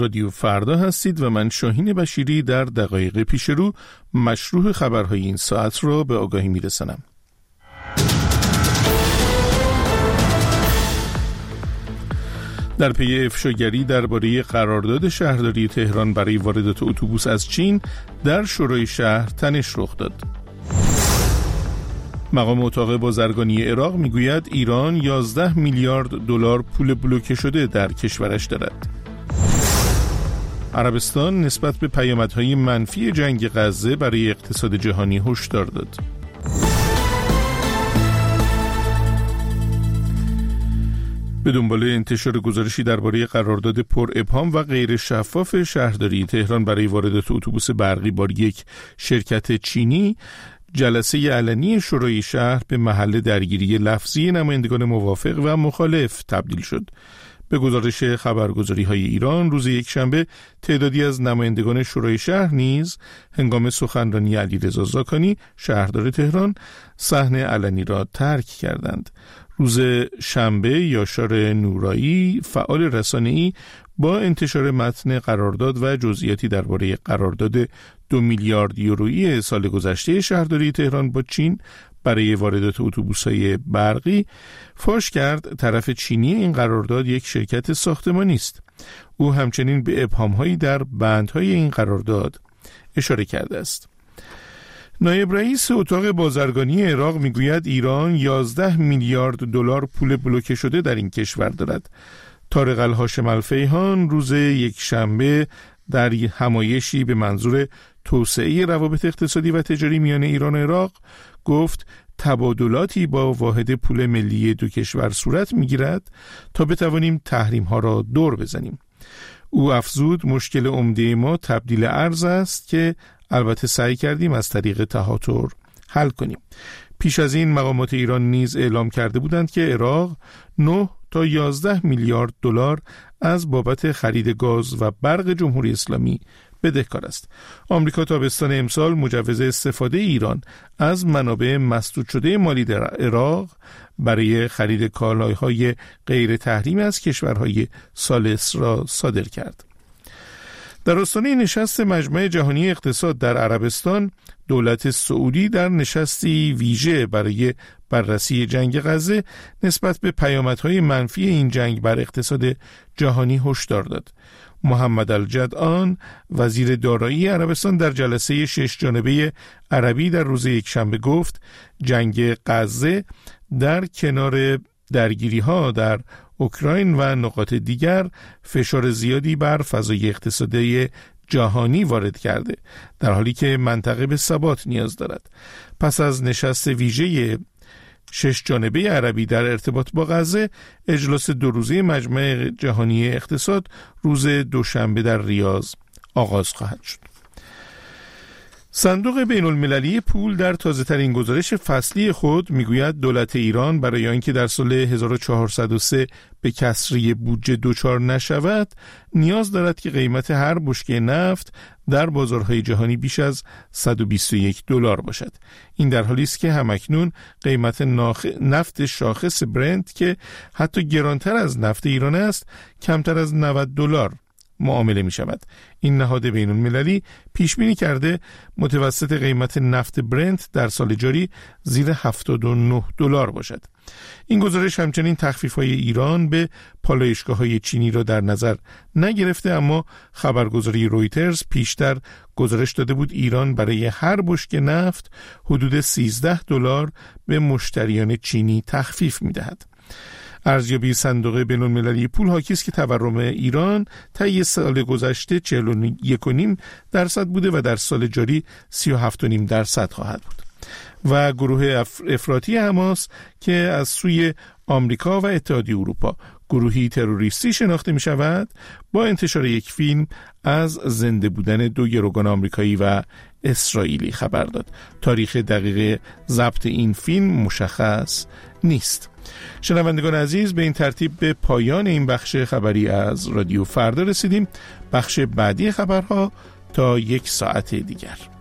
رادیو فردا هستید و من شاهین بشیری در دقایق پیش رو مشروح خبرهای این ساعت را به آگاهی میرسانم. در پی افشاگری درباره قرارداد شهرداری تهران برای واردات اتوبوس از چین در شورای شهر تنش رخ داد. مقام اتاق بازرگانی عراق میگوید ایران 11 میلیارد دلار پول بلوکه شده در کشورش دارد. عربستان نسبت به پیامدهای منفی جنگ غزه برای اقتصاد جهانی هشدار داد. به دنبال انتشار گزارشی درباره قرارداد پر ابهام و غیر شفاف شهرداری تهران برای واردات اتوبوس برقی با یک شرکت چینی، جلسه علنی شورای شهر به محل درگیری لفظی نمایندگان موافق و مخالف تبدیل شد. به گزارش خبرگزاری‌های ایران روز یکشنبه تعدادی از نمایندگان شورای شهر نیز هنگام سخنرانی علیرضا زاکانی شهردار تهران صحنه علنی را ترک کردند. روز شنبه یاشار نورایی فعال رسانه‌ای با انتشار متن قرارداد و جزئیاتی درباره قرارداد 2 میلیارد یورویی سال گذشته شهرداری تهران با چین برای واردات اتوبوس‌های برقی فاش کرد طرف چینی این قرارداد یک شرکت ساختمانی است. او همچنین به ابهام‌هایی در بندهای این قرارداد اشاره کرده است. نایب رئیس اتاق بازرگانی عراق میگوید ایران 11 میلیارد دلار پول بلوکه شده در این کشور دارد. طارق الهاشم الفیهان روز یکشنبه در همایشی به منظور توسعه روابط اقتصادی و تجاری میان ایران و عراق گفت تبادلاتی با واحد پول ملی دو کشور صورت میگیرد تا بتوانیم تحریم ها را دور بزنیم. او افزود مشکل عمده ما تبدیل ارز است که البته سعی کردیم از طریق تهاتر حل کنیم. پیش از این مقامات ایران نیز اعلام کرده بودند که عراق 9 تا 11 میلیارد دلار از بابت خرید گاز و برق جمهوری اسلامی بدهکار است. آمریکا تابستان امسال مجوز استفاده ایران از منابع مسدود شده مالی در عراق برای خرید کالاهای غیر تحریمی از کشورهای ثالث را صادر کرد. در آستانه نشست مجمع جهانی اقتصاد در عربستان، دولت سعودی در نشستی ویژه برای بررسی جنگ غزه نسبت به پیامدهای منفی این جنگ بر اقتصاد جهانی هشدار داد. محمد الجدعان وزیر دارایی عربستان در جلسه 6 جانبه عربی در روز یکشنبه گفت جنگ غزه در کنار درگیری‌ها در اوکراین و نقاط دیگر فشار زیادی بر فضای اقتصادی جهانی وارد کرده، در حالی که منطقه به ثبات نیاز دارد. پس از نشست ویژه 6 جانبه عربی در ارتباط با غزه، اجلاس 2 روزه مجمع جهانی اقتصاد روز دوشنبه در ریاض آغاز خواهد شد. صندوق بین المللی پول در تازه ترین گزارش فصلی خود میگوید دولت ایران برای آنکه در سال 1403 به کسری بودجه دچار نشود نیاز دارد که قیمت هر بشکه نفت در بازارهای جهانی بیش از 121 دلار باشد. این در حالی است که همکنون قیمت نفت شاخص برنت که حتی گرانتر از نفت ایران است کمتر از 90 دلار معامله می شود. این نهاد بین المللی پیش بینی کرده متوسط قیمت نفت برنت در سال جاری زیر 79 دلار باشد. این گزارش همچنین تخفیف‌های ایران به پالایشگاه‌های چینی را در نظر نگرفته، اما خبرگزاری رویترز پیشتر گزارش داده بود ایران برای هر بشکه نفت حدود 13 دلار به مشتریان چینی تخفیف می‌دهد. ارزیابی صندوق بین‌المللی پول حاکی است که تورم ایران طی سال گذشته 41.5% بوده و در سال جاری 37.5% خواهد بود. و گروه افراطی حماس که از سوی آمریکا و اتحادیه اروپا گروهی تروریستی شناخته می شود، با انتشار یک فیلم از زنده بودن 2 گروگان آمریکایی و اسرائیلی خبر داد. تاریخ دقیق ضبط این فیلم مشخص نیست. شنوندگان عزیز، به این ترتیب به پایان این بخش خبری از رادیو فردا رسیدیم. بخش بعدی خبرها تا 1 ساعت دیگر.